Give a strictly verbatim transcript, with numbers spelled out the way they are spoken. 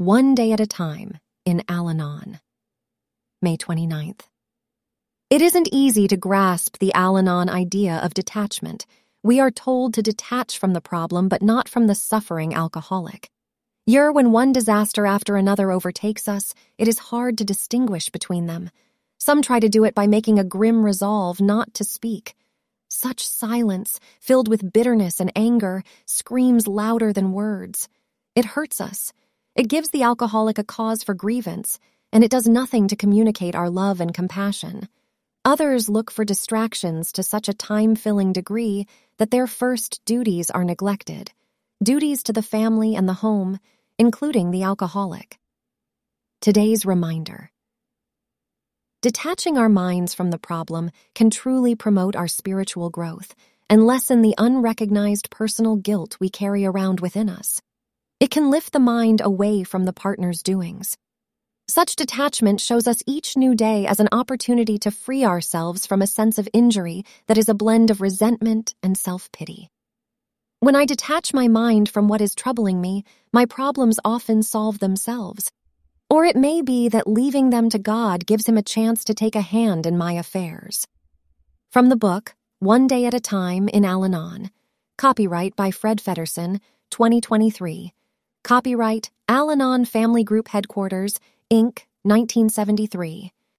One Day at a Time in Al-Anon. May twenty-ninth. It isn't easy to grasp the Al-Anon idea of detachment. We are told to detach from the problem, but not from the suffering alcoholic. Yet when one disaster after another overtakes us, it is hard to distinguish between them. Some try to do it by making a grim resolve not to speak. Such silence, filled with bitterness and anger, screams louder than words. It hurts us. It gives the alcoholic a cause for grievance, and it does nothing to communicate our love and compassion. Others look for distractions to such a time-filling degree that their first duties are neglected. Duties to the family and the home, including the alcoholic. Today's reminder. Detaching our minds from the problem can truly promote our spiritual growth and lessen the unrecognized personal guilt we carry around within us. It can lift the mind away from the partner's doings. Such detachment shows us each new day as an opportunity to free ourselves from a sense of injury that is a blend of resentment and self-pity. When I detach my mind from what is troubling me, my problems often solve themselves. Or it may be that leaving them to God gives him a chance to take a hand in my affairs. From the book, One Day at a Time in Al-Anon. Copyright by Fred Feddersen, twenty twenty-three. Copyright Al-Anon Family Group Headquarters, Incorporated, nineteen seventy-three.